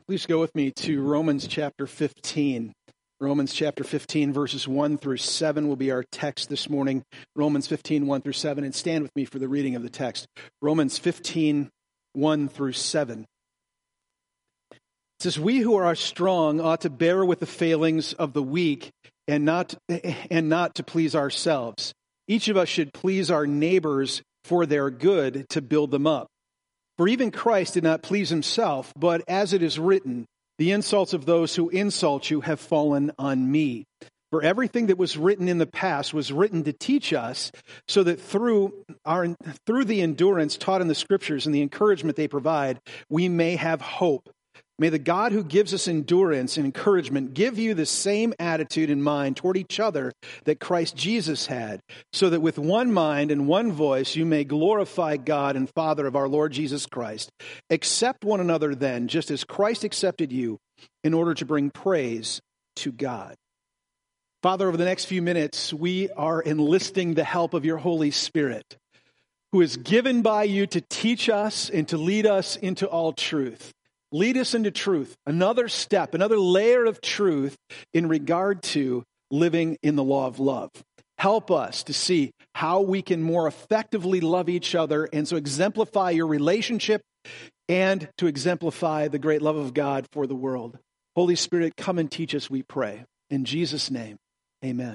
Please go with me to Romans chapter 15. Romans chapter 15, verses 1 through 7 will be our text this morning. Romans 15, 1 through 7. And stand with me for the reading of the text. Romans 15, 1 through 7. It says, "We who are strong ought to bear with the failings of the weak and not to please ourselves. Each of us should please our neighbors for their good, to build them up. For even Christ did not please himself, but as it is written, the insults of those who insult you have fallen on me. For everything that was written in the past was written to teach us, so that through the endurance taught in the Scriptures and the encouragement they provide, we may have hope. May the God who gives us endurance and encouragement give you the same attitude in mind toward each other that Christ Jesus had, so that with one mind and one voice you may glorify God and Father of our Lord Jesus Christ. Accept one another then, just as Christ accepted you, in order to bring praise to God." Father, over the next few minutes, we are enlisting the help of your Holy Spirit, who is given by you to teach us and to lead us into all truth. Lead us into truth, another step, another layer of truth in regard to living in the law of love. Help us to see how we can more effectively love each other and so exemplify your relationship and to exemplify the great love of God for the world. Holy Spirit, come and teach us, we pray. In Jesus' name, amen.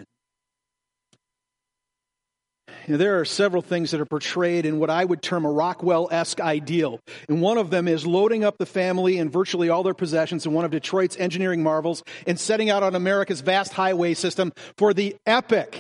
There are several things that are portrayed in what I would term a Rockwell-esque ideal. And one of them is loading up the family and virtually all their possessions in one of Detroit's engineering marvels and setting out on America's vast highway system for the epic,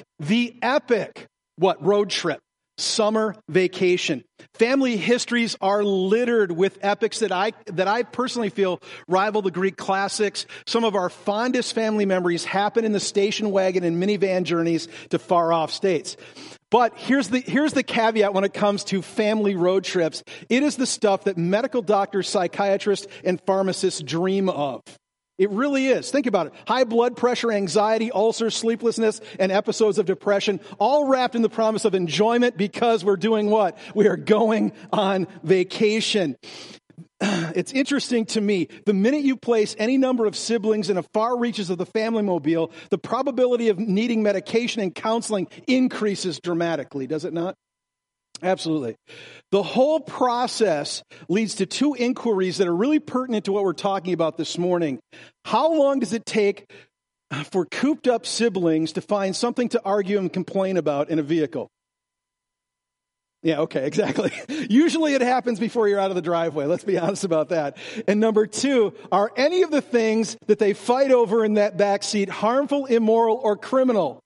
road trip? Summer vacation. Family histories are littered with epics that I personally feel rival the Greek classics. Some of our fondest family memories happen in the station wagon and minivan journeys to far-off states. But here's the caveat when it comes to family road trips. It is the stuff that medical doctors, psychiatrists, and pharmacists dream of. It really is. Think about it. High blood pressure, anxiety, ulcers, sleeplessness, and episodes of depression, all wrapped in the promise of enjoyment because we're doing what? We are going on vacation. It's interesting to me, the minute you place any number of siblings in the far reaches of the family mobile, the probability of needing medication and counseling increases dramatically, does it not? Absolutely. The whole process leads to two inquiries that are really pertinent to what we're talking about this morning. How long does it take for cooped up siblings to find something to argue and complain about in a vehicle? Yeah, okay, exactly. Usually it happens before you're out of the driveway. Let's be honest about that. And number two, are any of the things that they fight over in that back seat harmful, immoral, or criminal?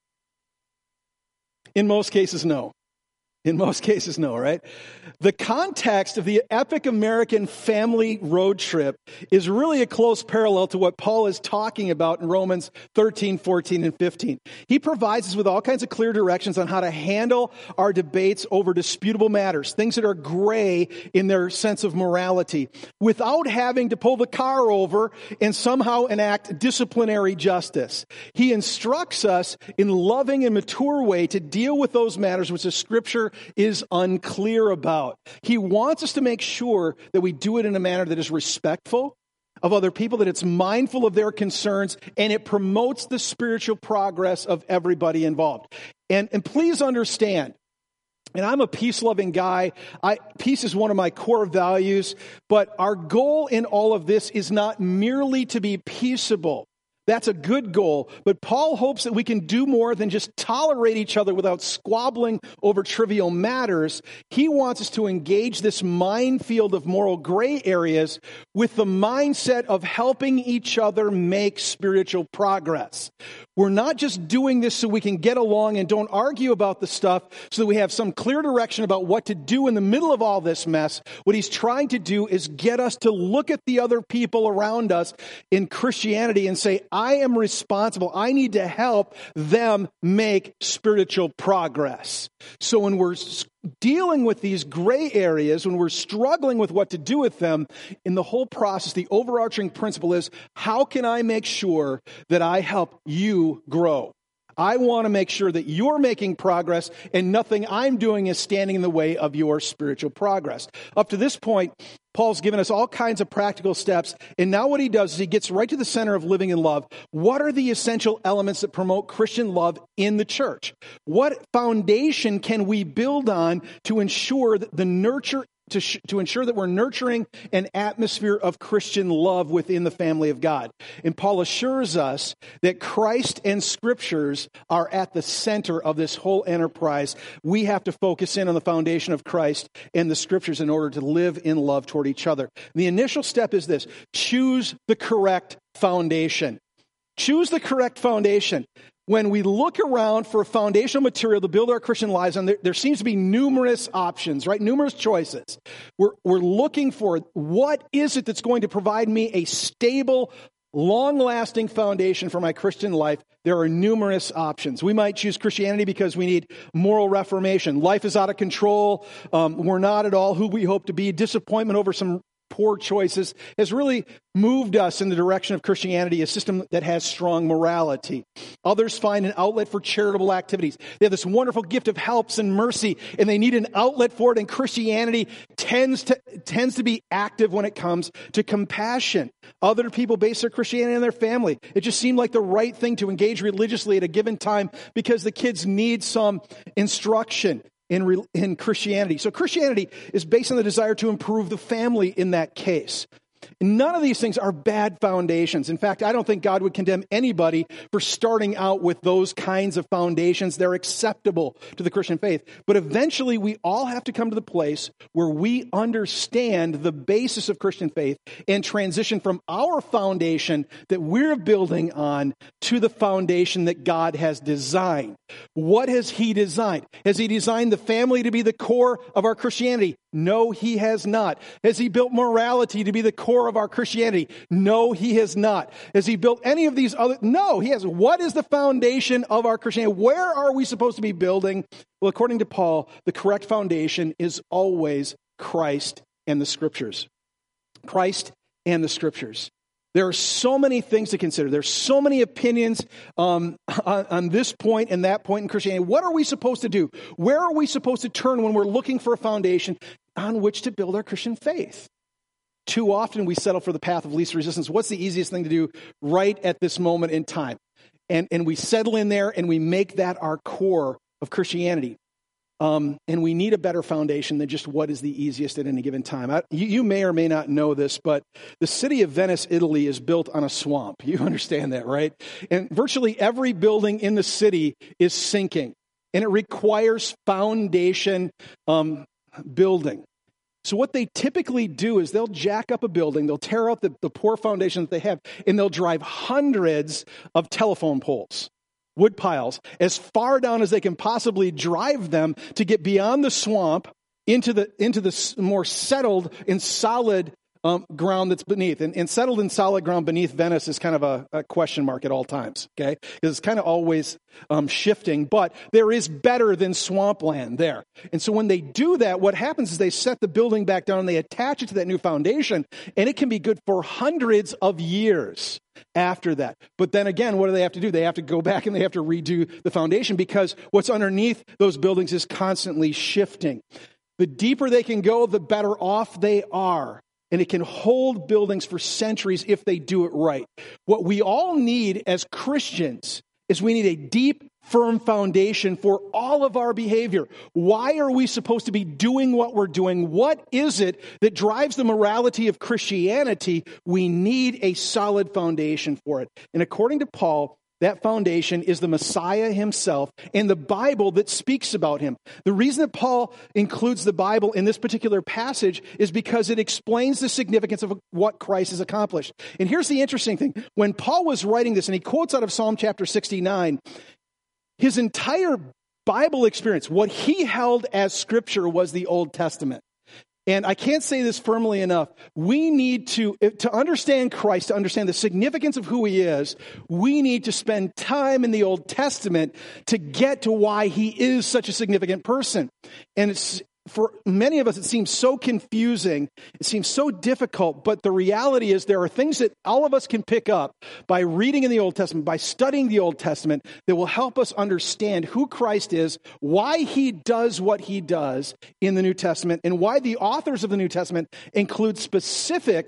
In most cases, no. In most cases, no, right? The context of the epic American family road trip is really a close parallel to what Paul is talking about in Romans 13, 14, and 15. He provides us with all kinds of clear directions on how to handle our debates over disputable matters, things that are gray in their sense of morality, without having to pull the car over and somehow enact disciplinary justice. He instructs us in loving and mature way to deal with those matters which the Scripture is unclear about. He wants us to make sure that we do it in a manner that is respectful of other people, that it's mindful of their concerns, and it promotes the spiritual progress of everybody involved. And please understand, and I'm a peace-loving guy. Peace is one of my core values, but our goal in all of this is not merely to be peaceable. That's a good goal, but Paul hopes that we can do more than just tolerate each other without squabbling over trivial matters. He wants us to engage this minefield of moral gray areas with the mindset of helping each other make spiritual progress. We're not just doing this so we can get along and don't argue about the stuff so that we have some clear direction about what to do in the middle of all this mess. What he's trying to do is get us to look at the other people around us in Christianity and say, I am responsible. I need to help them make spiritual progress. So when we're dealing with these gray areas, when we're struggling with what to do with them, in the whole process, the overarching principle is, how can I make sure that I help you grow? I want to make sure that you're making progress and nothing I'm doing is standing in the way of your spiritual progress. Up to this point, Paul's given us all kinds of practical steps, and now what he does is he gets right to the center of living in love. What are the essential elements that promote Christian love in the church? What foundation can we build on to ensure that to ensure that we're nurturing an atmosphere of Christian love within the family of God? And Paul assures us that Christ and Scriptures are at the center of this whole enterprise. We have to focus in on the foundation of Christ and the Scriptures in order to live in love toward each other. The initial step is this: choose the correct foundation. Choose the correct foundation. When we look around for a foundational material to build our Christian lives on, there seems to be numerous options, right? Numerous choices. We're looking for what is it that's going to provide me a stable, long-lasting foundation for my Christian life. There are numerous options. We might choose Christianity because we need moral reformation. Life is out of control. We're not at all who we hope to be. Disappointment over some poor choices has really moved us in the direction of Christianity, a system that has strong morality. Others find an outlet for charitable activities. They have this wonderful gift of helps and mercy, and they need an outlet for it, and Christianity tends to be active when it comes to compassion. Other people base their Christianity on their family. It just seemed like the right thing to engage religiously at a given time because the kids need some instruction in Christianity. So Christianity is based on the desire to improve the family in that case. None of these things are bad foundations. In fact, I don't think God would condemn anybody for starting out with those kinds of foundations. They're acceptable to the Christian faith. But eventually, we all have to come to the place where we understand the basis of Christian faith and transition from our foundation that we're building on to the foundation that God has designed. What has He designed? Has He designed the family to be the core of our Christianity? No, He has not. Has He built morality to be the core of our Christianity? No, He has not. Has He built any of these other? No, He hasn't. What is the foundation of our Christianity? Where are we supposed to be building? Well, according to Paul, the correct foundation is always Christ and the Scriptures. Christ and the Scriptures. There are so many things to consider. There's so many opinions on this point and that point in Christianity. What are we supposed to do? Where are we supposed to turn when we're looking for a foundation on which to build our Christian faith? Too often we settle for the path of least resistance. What's the easiest thing to do right at this moment in time? And we settle in there and we make that our core of Christianity. And we need a better foundation than just what is the easiest at any given time. You may or may not know this, but the city of Venice, Italy is built on a swamp. You understand that, right? And virtually every building in the city is sinking. And it requires foundation building. So what they typically do is they'll jack up a building, they'll tear out the poor foundation that they have, and they'll drive hundreds of telephone poles, wood piles, as far down as they can possibly drive them to get beyond the swamp into the more settled and solid ground that's beneath. And settled and solid ground beneath Venice is kind of a question mark at all times, okay? Because it's kind of always shifting, but there is better than swampland there. And so when they do that, what happens is they set the building back down and they attach it to that new foundation, and it can be good for hundreds of years after that. But then again, what do they have to do? They have to go back and they have to redo the foundation because what's underneath those buildings is constantly shifting. The deeper they can go, the better off they are. And it can hold buildings for centuries if they do it right. What we all need as Christians is we need a deep, firm foundation for all of our behavior. Why are we supposed to be doing what we're doing? What is it that drives the morality of Christianity? We need a solid foundation for it. And according to Paul, that foundation is the Messiah himself and the Bible that speaks about him. The reason that Paul includes the Bible in this particular passage is because it explains the significance of what Christ has accomplished. And here's the interesting thing. When Paul was writing this, and he quotes out of Psalm chapter 69, his entire Bible experience, what he held as Scripture, was the Old Testament. And I can't say this firmly enough. We need to understand Christ, to understand the significance of who he is, we need to spend time in the Old Testament to get to why he is such a significant person. And for many of us, it seems so confusing. It seems so difficult. But the reality is there are things that all of us can pick up by reading in the Old Testament, by studying the Old Testament, that will help us understand who Christ is, why he does what he does in the New Testament, and why the authors of the New Testament include specific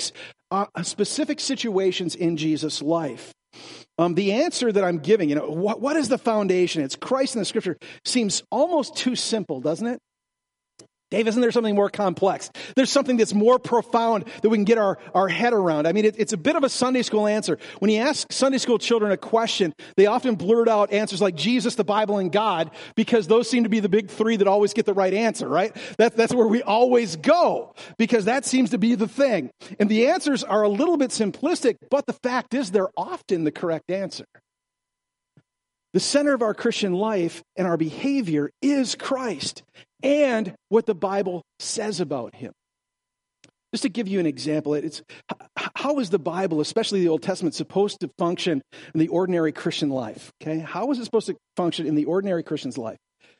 situations in Jesus' life. The answer that I'm giving, what is the foundation? It's Christ in the Scripture. Seems almost too simple, doesn't it? Dave, isn't there something more complex? There's something that's more profound that we can get our head around. I mean, it's a bit of a Sunday school answer. When you ask Sunday school children a question, they often blurt out answers like Jesus, the Bible, and God, because those seem to be the big three that always get the right answer, right? That's where we always go, because that seems to be the thing. And the answers are a little bit simplistic, but the fact is they're often the correct answer. The center of our Christian life and our behavior is Christ and what the Bible says about him. Just to give you an example, how is the Bible, especially the Old Testament, supposed to function in the ordinary Christian life? Okay, how is it supposed to function in the ordinary Christian's life?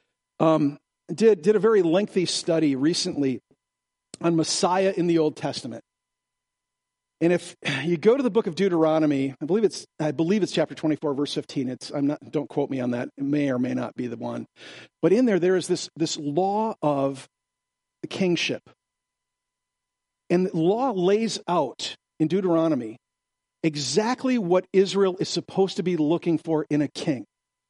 Did a very lengthy study recently on Messiah in the Old Testament. And if you go to the book of Deuteronomy, I believe it's chapter 24, verse 15. Don't quote me on that. It may or may not be the one. But in there is this law of the kingship. And the law lays out in Deuteronomy exactly what Israel is supposed to be looking for in a king.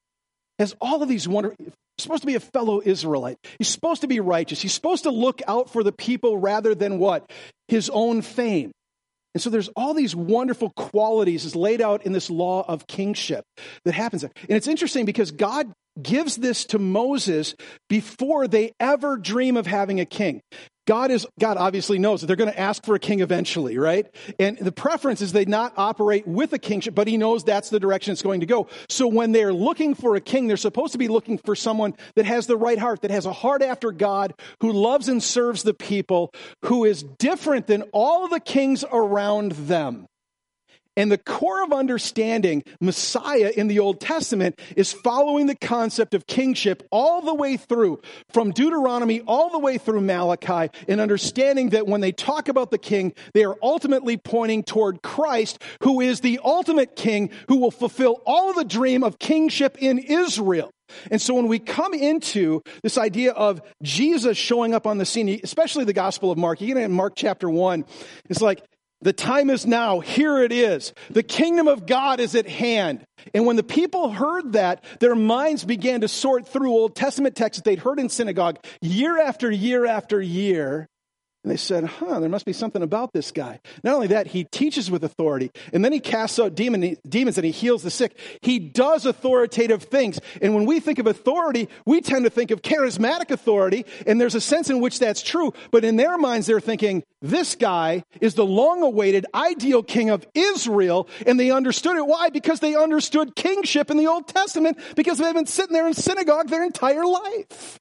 Has all of these wonderful, supposed to be a fellow Israelite. He's supposed to be righteous. He's supposed to look out for the people rather than what? His own fame. And so there's all these wonderful qualities as laid out in this law of kingship that happens. And it's interesting because God gives this to Moses before they ever dream of having a king. God obviously knows that they're going to ask for a king eventually, right? And the preference is they not operate with a kingship, but he knows that's the direction it's going to go. So when they're looking for a king, they're supposed to be looking for someone that has the right heart, that has a heart after God, who loves and serves the people, who is different than all the kings around them. And the core of understanding Messiah in the Old Testament is following the concept of kingship all the way through, from Deuteronomy all the way through Malachi, and understanding that when they talk about the king, they are ultimately pointing toward Christ, who is the ultimate king, who will fulfill all of the dream of kingship in Israel. And so when we come into this idea of Jesus showing up on the scene, especially the Gospel of Mark, you get in Mark chapter 1, it's like, the time is now. Here it is. The kingdom of God is at hand. And when the people heard that, their minds began to sort through Old Testament texts that they'd heard in synagogue year after year after year. And they said, there must be something about this guy. Not only that, he teaches with authority. And then he casts out demons and he heals the sick. He does authoritative things. And when we think of authority, we tend to think of charismatic authority. And there's a sense in which that's true. But in their minds, they're thinking, this guy is the long-awaited ideal king of Israel. And they understood it. Why? Because they understood kingship in the Old Testament, because they've been sitting there in synagogue their entire life.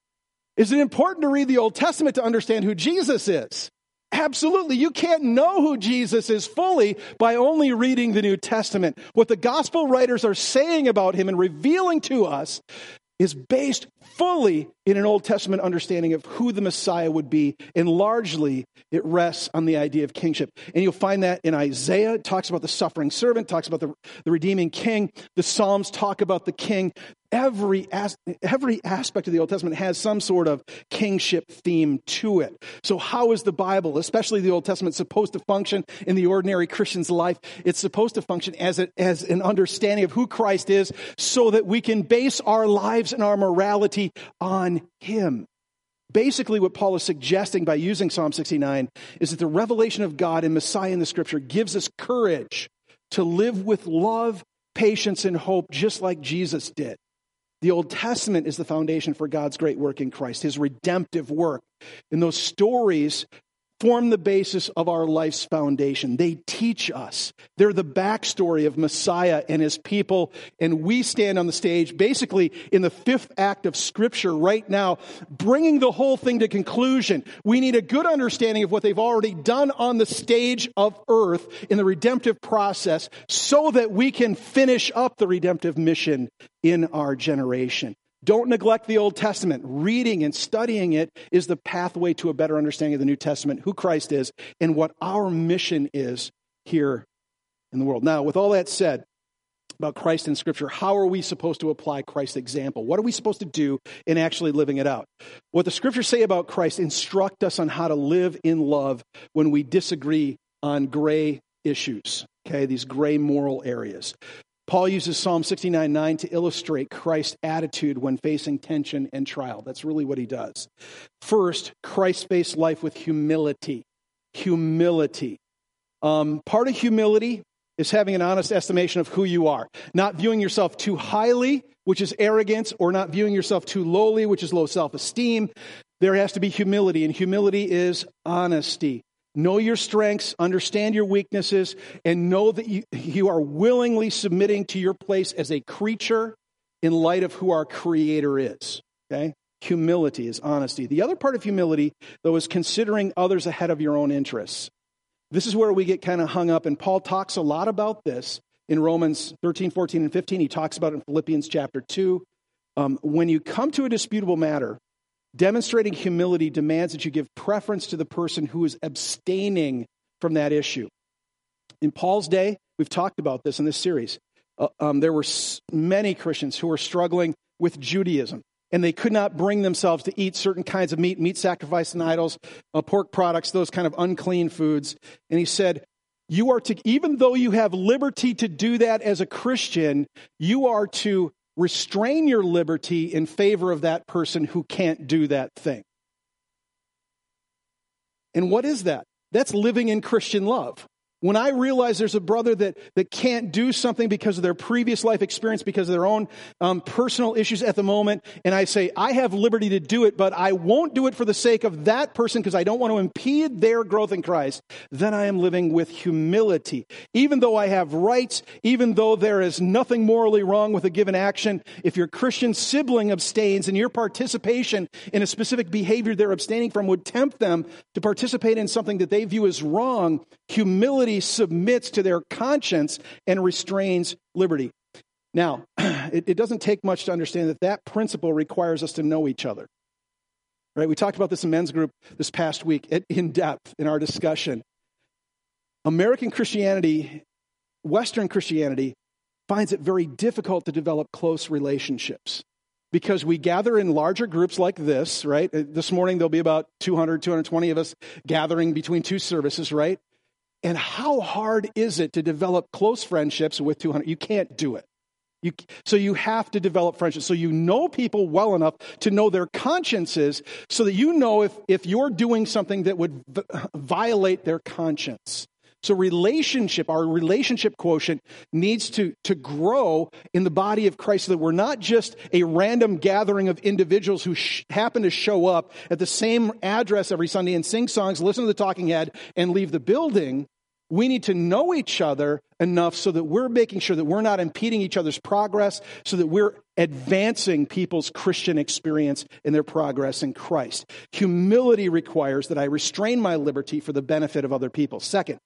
Is it important to read the Old Testament to understand who Jesus is? Absolutely. You can't know who Jesus is fully by only reading the New Testament. What the gospel writers are saying about him and revealing to us is based fully in an Old Testament understanding of who the Messiah would be, and largely it rests on the idea of kingship. And you'll find that in Isaiah. It talks about the suffering servant, talks about the redeeming king. The Psalms talk about the king. Every aspect of the Old Testament has some sort of kingship theme to it. So how is the Bible, especially the Old Testament, supposed to function in the ordinary Christian's life? It's supposed to function as an understanding of who Christ is, so that we can base our lives and our morality on him. Basically, what Paul is suggesting by using Psalm 69 is that the revelation of God and Messiah in the Scripture gives us courage to live with love, patience, and hope, just like Jesus did. The Old Testament is the foundation for God's great work in Christ, his redemptive work. And those stories form the basis of our life's foundation. They teach us. They're the backstory of Messiah and his people. And we stand on the stage, basically in the fifth act of Scripture right now, bringing the whole thing to conclusion. We need a good understanding of what they've already done on the stage of earth in the redemptive process, so that we can finish up the redemptive mission in our generation. Don't neglect the Old Testament. Reading and studying it is the pathway to a better understanding of the New Testament, who Christ is, and what our mission is here in the world. Now, with all that said about Christ in Scripture, how are we supposed to apply Christ's example? What are we supposed to do in actually living it out? What the Scriptures say about Christ instruct us on how to live in love when we disagree on gray issues, okay, these gray moral areas. Paul uses Psalm 69:9 to illustrate Christ's attitude when facing tension and trial. That's really what he does. First, Christ faced life with humility. Humility. Part of humility is having an honest estimation of who you are. Not viewing yourself too highly, which is arrogance, or not viewing yourself too lowly, which is low self-esteem. There has to be humility, and humility is honesty. Know your strengths, understand your weaknesses, and know that you are willingly submitting to your place as a creature in light of who our Creator is. Okay? Humility is honesty. The other part of humility, though, is considering others ahead of your own interests. This is where we get kind of hung up, and Paul talks a lot about this in Romans 13, 14, and 15. He talks about it in Philippians chapter 2. When you come to a disputable matter, demonstrating humility demands that you give preference to the person who is abstaining from that issue. In Paul's day, we've talked about this in this series. There were many Christians who were struggling with Judaism, and they could not bring themselves to eat certain kinds of meat sacrificed to idols, pork products, those kind of unclean foods. And he said, you are to, even though you have liberty to do that as a Christian, you are to restrain your liberty in favor of that person who can't do that thing. And what is that? That's living in Christian love. When I realize there's a brother that can't do something because of their previous life experience, because of their own personal issues at the moment, and I say, I have liberty to do it, but I won't do it for the sake of that person because I don't want to impede their growth in Christ, then I am living with humility. Even though I have rights, even though there is nothing morally wrong with a given action, if your Christian sibling abstains and your participation in a specific behavior they're abstaining from would tempt them to participate in something that they view as wrong, humility submits to their conscience and restrains liberty. Now, it doesn't take much to understand that principle requires us to know each other. Right? We talked about this in men's group this past week in depth in our discussion. American Christianity, Western Christianity, finds it very difficult to develop close relationships because we gather in larger groups like this, right? This morning there'll be about 200, 220 of us gathering between two services, right? And how hard is it to develop close friendships with 200? You can't do it. So you have to develop friendships. So you know people well enough to know their consciences so that you know if you're doing something that would violate their conscience. So our relationship quotient needs to grow in the body of Christ so that we're not just a random gathering of individuals who happen to show up at the same address every Sunday and sing songs, listen to the talking head, and leave the building. We need to know each other enough so that we're making sure that we're not impeding each other's progress, so that we're advancing people's Christian experience and their progress in Christ. Humility requires that I restrain my liberty for the benefit of other people. Second,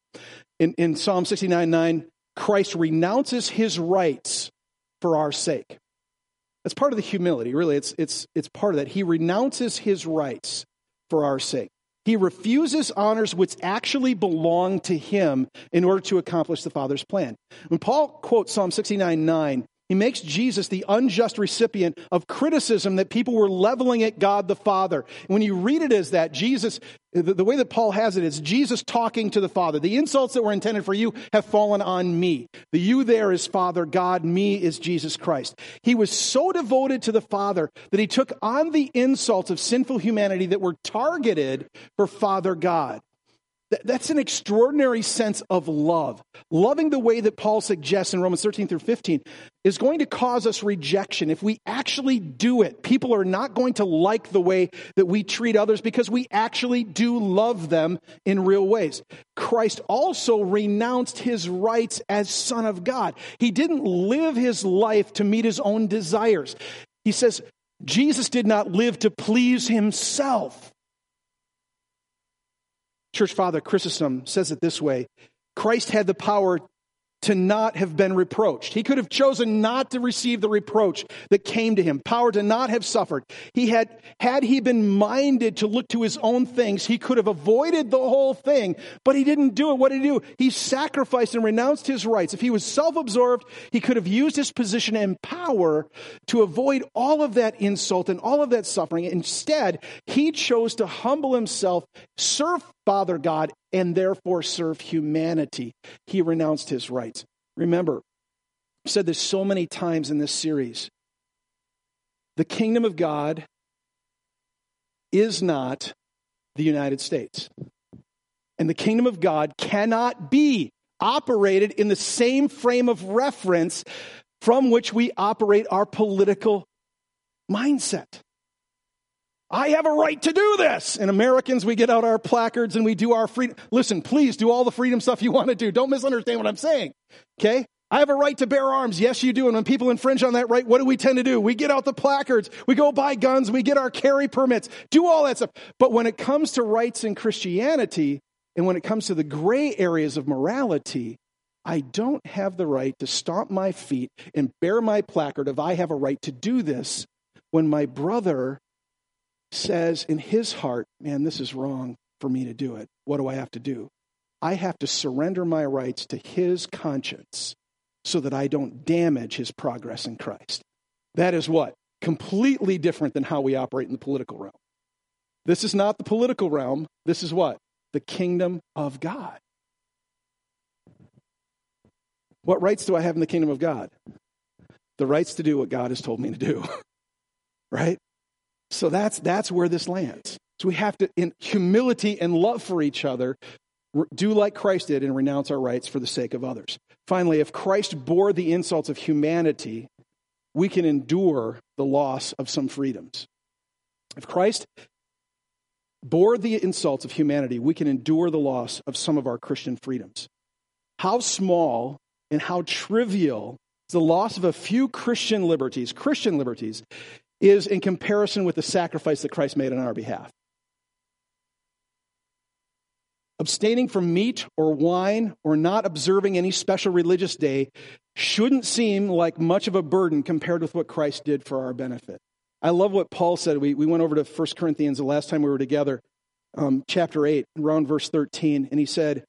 in Psalm 69:9, Christ renounces his rights for our sake. That's part of the humility, really. It's part of that. He renounces his rights for our sake. He refuses honors which actually belong to him in order to accomplish the Father's plan. When Paul quotes Psalm 69:9, he makes Jesus the unjust recipient of criticism that people were leveling at God the Father. And when you read it as that, Jesus, the way that Paul has it is Jesus talking to the Father. The insults that were intended for you have fallen on me. The you there is Father God, me is Jesus Christ. He was so devoted to the Father that he took on the insults of sinful humanity that were targeted for Father God. That's an extraordinary sense of love. Loving the way that Paul suggests in Romans 13 through 15 is going to cause us rejection. If we actually do it, people are not going to like the way that we treat others because we actually do love them in real ways. Christ also renounced his rights as Son of God. He didn't live his life to meet his own desires. He says, Jesus did not live to please himself. Church Father Chrysostom says it this way: Christ had the power to not have been reproached. He could have chosen not to receive the reproach that came to him, power to not have suffered. Had he been minded to look to his own things, he could have avoided the whole thing, but he didn't do it. What did he do? He sacrificed and renounced his rights. If he was self-absorbed, he could have used his position and power to avoid all of that insult and all of that suffering. Instead, he chose to humble himself, serve Father God, and therefore serve humanity. He renounced his rights. Remember, I've said this so many times in this series. The kingdom of God is not the United States. And the kingdom of God cannot be operated in the same frame of reference from which we operate our political mindset. I have a right to do this. And Americans, we get out our placards and we do our freedom. Listen, please do all the freedom stuff you want to do. Don't misunderstand what I'm saying. Okay? I have a right to bear arms. Yes, you do. And when people infringe on that right, what do we tend to do? We get out the placards. We go buy guns. We get our carry permits. Do all that stuff. But when it comes to rights in Christianity, and when it comes to the gray areas of morality, I don't have the right to stomp my feet and bear my placard if I have a right to do this when my brother says in his heart, man, this is wrong for me to do it. What do I have to do? I have to surrender my rights to his conscience so that I don't damage his progress in Christ. That is what? Completely different than how we operate in the political realm. This is not the political realm. This is what? The kingdom of God. What rights do I have in the kingdom of God? The rights to do what God has told me to do. Right? So that's where this lands. So we have to, in humility and love for each other, do like Christ did and renounce our rights for the sake of others. Finally, if Christ bore the insults of humanity, we can endure the loss of some freedoms. If Christ bore the insults of humanity, we can endure the loss of some of our Christian freedoms. How small and how trivial is the loss of a few Christian liberties is in comparison with the sacrifice that Christ made on our behalf. Abstaining from meat or wine or not observing any special religious day shouldn't seem like much of a burden compared with what Christ did for our benefit. I love what Paul said. We went over to 1 Corinthians the last time we were together, chapter 8, around verse 13, and he said,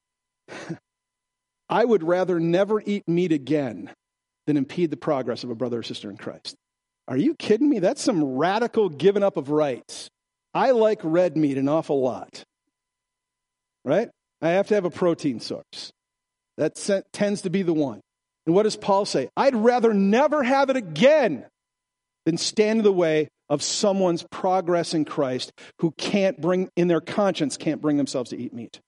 I would rather never eat meat again than impede the progress of a brother or sister in Christ. Are you kidding me? That's some radical giving up of rights. I like red meat an awful lot. Right? I have to have a protein source. That tends to be the one. And what does Paul say? I'd rather never have it again than stand in the way of someone's progress in Christ who in their conscience, can't bring themselves to eat meat.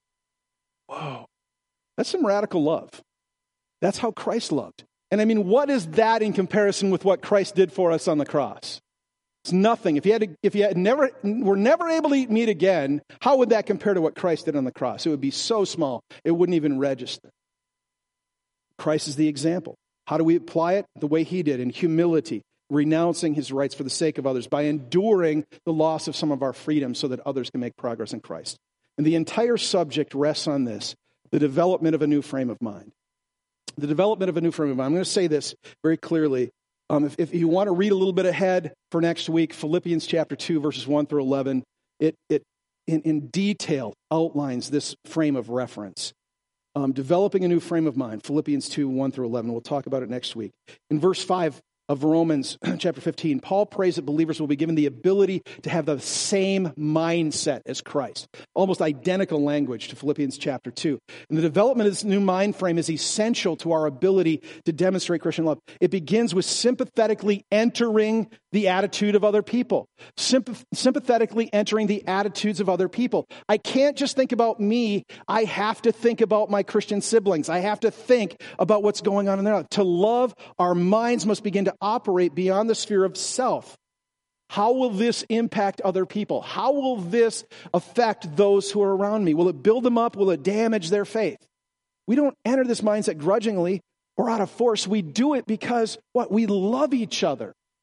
Whoa. That's some radical love. That's how Christ loved. And I mean, what is that in comparison with what Christ did for us on the cross? It's nothing. If you were never able to eat meat again, how would that compare to what Christ did on the cross? It would be so small, it wouldn't even register. Christ is the example. How do we apply it? The way he did, in humility, renouncing his rights for the sake of others, by enduring the loss of some of our freedom so that others can make progress in Christ. And the entire subject rests on this, the development of a new frame of mind. The development of a new frame of mind. I'm going to say this very clearly. If you want to read a little bit ahead for next week, Philippians chapter 2, verses 1 through 11, it in detail outlines this frame of reference. Developing a new frame of mind, Philippians 2, 1 through 11. We'll talk about it next week. In verse 5 of Romans chapter 15, Paul prays that believers will be given the ability to have the same mindset as Christ. Almost identical language to Philippians chapter 2. And the development of this new mind frame is essential to our ability to demonstrate Christian love. It begins with sympathetically entering the attitude of other people. Sympathetically entering the attitudes of other people. I can't just think about me. I have to think about my Christian siblings. I have to think about what's going on in their life. To love, our minds must begin to operate beyond the sphere of self. How will this impact other people? How will this affect those who are around me? Will it build them up? Will it damage their faith? We don't enter this mindset grudgingly or out of force. We do it because, we love each other.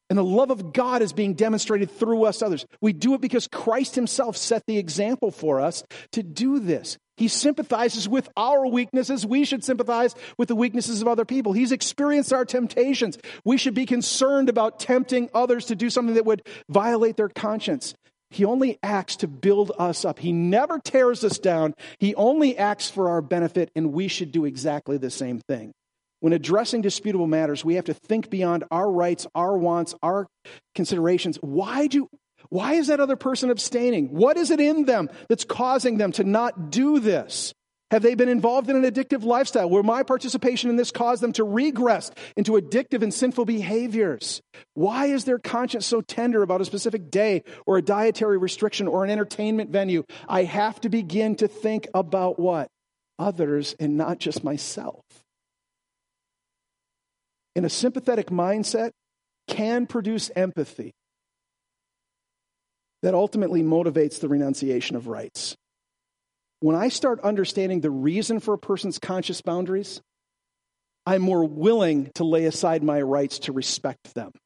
And the love of God is being demonstrated through us to others. We do it because Christ himself set the example for us to do this. He sympathizes with our weaknesses. We should sympathize with the weaknesses of other people. He's experienced our temptations. We should be concerned about tempting others to do something that would violate their conscience. He only acts to build us up. He never tears us down. He only acts for our benefit, and we should do exactly the same thing. When addressing disputable matters, we have to think beyond our rights, our wants, our considerations. Why is that other person abstaining? What is it in them that's causing them to not do this? Have they been involved in an addictive lifestyle where my participation in this caused them to regress into addictive and sinful behaviors? Why is their conscience so tender about a specific day or a dietary restriction or an entertainment venue? I have to begin to think about what? Others and not just myself. And a sympathetic mindset can produce empathy that ultimately motivates the renunciation of rights. When I start understanding the reason for a person's conscious boundaries, I'm more willing to lay aside my rights to respect them.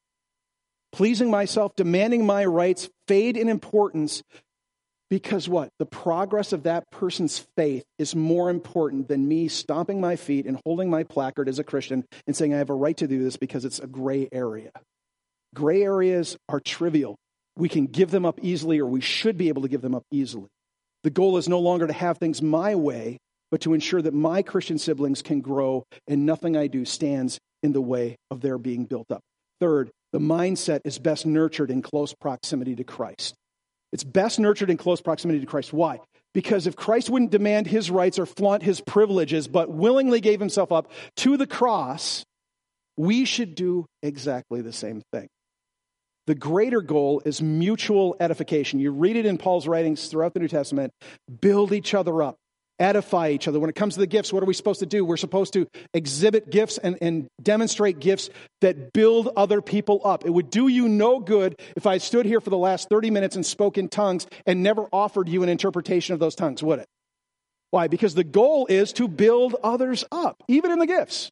Pleasing myself, demanding my rights fade in importance because what? The progress of that person's faith is more important than me stomping my feet and holding my placard as a Christian and saying I have a right to do this because it's a gray area. Gray areas are trivial. We can give them up easily, or we should be able to give them up easily. The goal is no longer to have things my way, but to ensure that my Christian siblings can grow and nothing I do stands in the way of their being built up. Third, the mindset is best nurtured in close proximity to Christ. It's best nurtured in close proximity to Christ. Why? Because if Christ wouldn't demand his rights or flaunt his privileges, but willingly gave himself up to the cross, we should do exactly the same thing. The greater goal is mutual edification. You read it in Paul's writings throughout the New Testament. Build each other up. Edify each other. When it comes to the gifts, what are we supposed to do? We're supposed to exhibit gifts and demonstrate gifts that build other people up. It would do you no good if I stood here for the last 30 minutes and spoke in tongues and never offered you an interpretation of those tongues, would it? Why? Because the goal is to build others up, even in the gifts.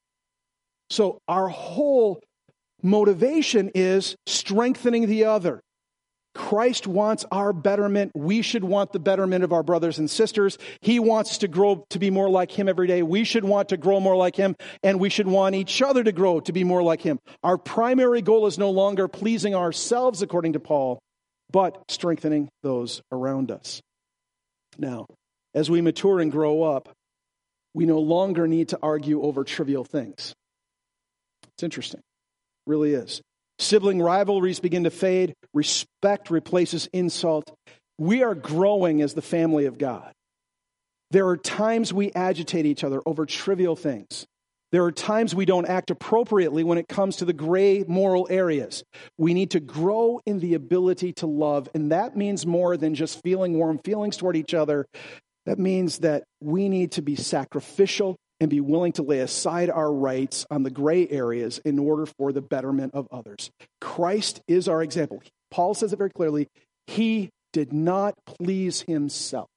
So our whole motivation is strengthening the other. Christ wants our betterment. We should want the betterment of our brothers and sisters. He wants us to grow to be more like him every day. We should want to grow more like him, and we should want each other to grow to be more like him. Our primary goal is no longer pleasing ourselves, according to Paul, but strengthening those around us. Now, as we mature and grow up, we no longer need to argue over trivial things. It's interesting. It really is. Sibling rivalries begin to fade. Respect replaces insult. We are growing as the family of God. There are times we agitate each other over trivial things. There are times we don't act appropriately when it comes to the gray moral areas. We need to grow in the ability to love, and that means more than just feeling warm feelings toward each other. That means that we need to be sacrificial and be willing to lay aside our rights on the gray areas in order for the betterment of others. Christ is our example. Paul says it very clearly. He did not please himself.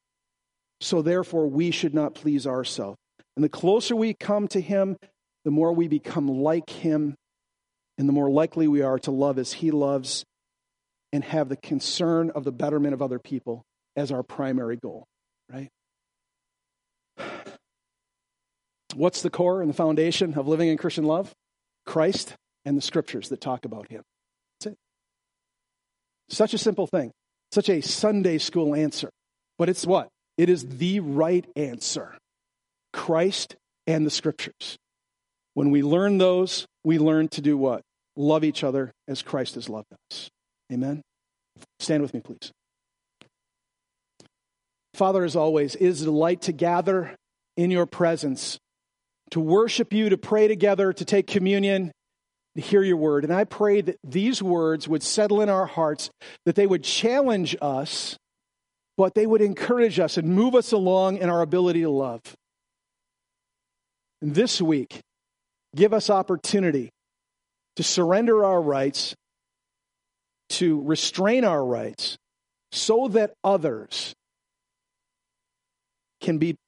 So therefore, we should not please ourselves. And the closer we come to him, the more we become like him, and the more likely we are to love as he loves and have the concern of the betterment of other people as our primary goal, right? What's the core and the foundation of living in Christian love? Christ and the scriptures that talk about him. That's it. Such a simple thing. Such a Sunday school answer. But it's what? It is the right answer. Christ and the scriptures. When we learn those, we learn to do what? Love each other as Christ has loved us. Amen? Stand with me, please. Father, as always, it is a delight to gather in your presence, to worship you, to pray together, to take communion, to hear your word. And I pray that these words would settle in our hearts, that they would challenge us, but they would encourage us and move us along in our ability to love. And this week, give us opportunity to surrender our rights, to restrain our rights, so that others can be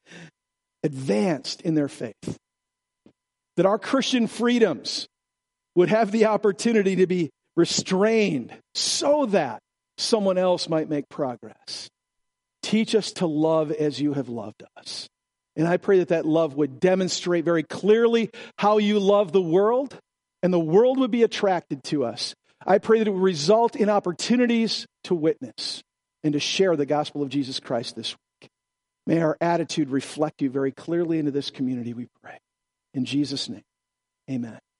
advanced in their faith. That our Christian freedoms would have the opportunity to be restrained so that someone else might make progress. Teach us to love as you have loved us. And I pray that that love would demonstrate very clearly how you love the world, and the world would be attracted to us. I pray that it would result in opportunities to witness and to share the gospel of Jesus Christ this week. May our attitude reflect you very clearly into this community, we pray. In Jesus' name, amen.